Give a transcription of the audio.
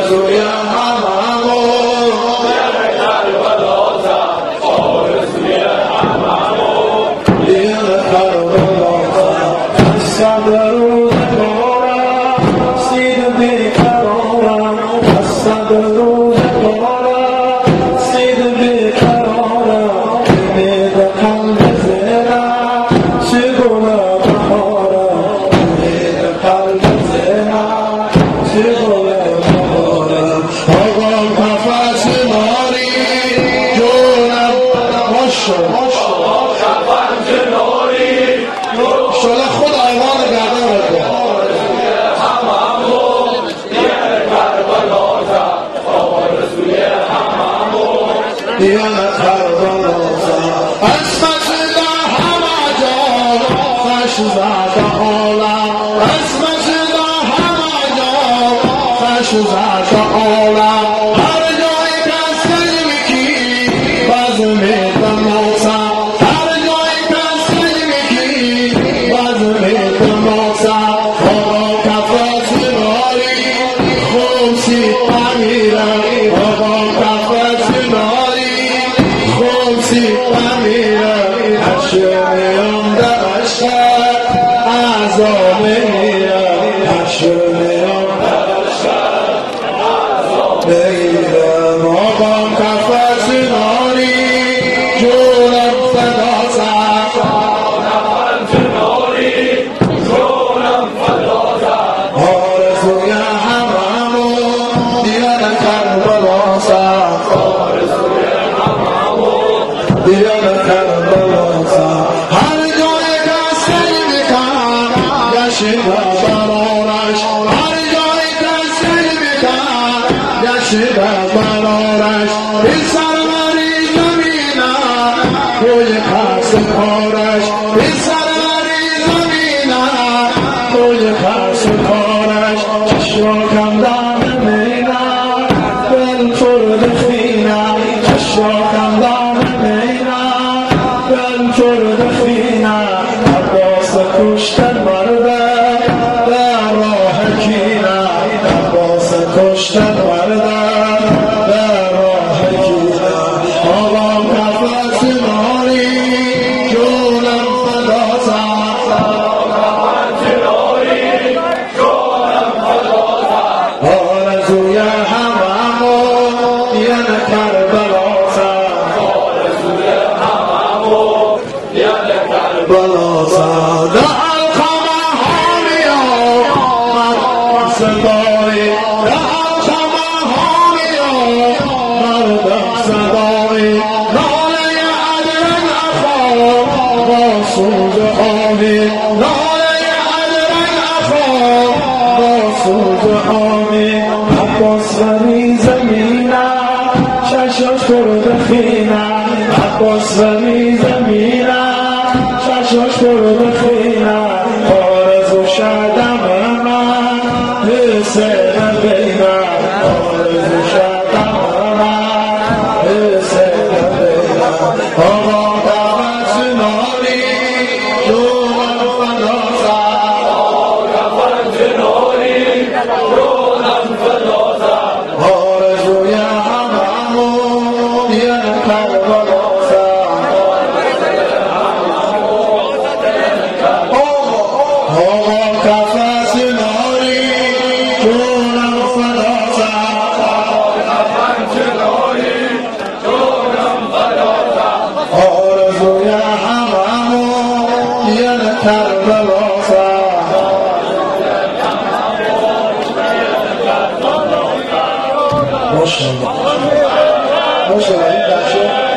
آرزوی هممون کربلا زد آرزوی هممون دیگه کربلا زد صد روزگارم سید بیقرارم صد روزگارم سید بیقرارم امید قلب زنم چگونه بهارم امید قلب زنم چگونه بهارم آقام قفس ناری جونم ماشو شله خود ایوان گردن بکن آرزوی هممون دیگه کربلا زد آرزوی هممون دیگه کربلا زد اسمش در همه جا خوش زد عالم اسمش در همه جا خوش زد عالم هر جایی که سلمی باز میتماسم هر جایی که سلمی باز میتماسم آقا کفت ناری خوبسی امیرم آقا کفت ناری خوبسی امیرم اشمیام در عشقت عذاب میرم اشمیام در عشقت عذاب میرم آقا کفت ناری جونم فدا زد آرزوی هممون دیگر کربلا زد آرزوی هممون دیگر کربلا زد هر جای که سیل کن گشت برارش هر جای که سیل کن گشت برارش این سروری زمینم روی خست کارش این سروری زمینم روی خست کارش چشماکم دام میرم دل فرد خینم چشماکم دام میرم دل فرد خینم عباس کشتن مرده در راه کینم عباس کشتن مرده در راه کینم آقام کفت ناری جونم فدا زد آرزوی هممون یعنی کربلا زد آرزوی هممون یعنی کربلا زد الخمه ها میامد صدای الخمه ها میامد صدای ناله عدرن اخا با سوز آبی ناله عدرن اخا با سوز آبی عباس ولی زمینم چشاش کرد خینم عباس ولی زمینم چشاش کرد خینم آرزو شدم من حسین بینم آرزو شدم من حسین بینم آقا کفت ناری جونم فدا زد آقا کفت ناری جونم فدا زد آرزوی هممون یعنی کربلا زد آقا کفت ناری جونم فدا زد آرزوی هممون یعنی کربلا زد ماشاءالله ماشاءالله این بچه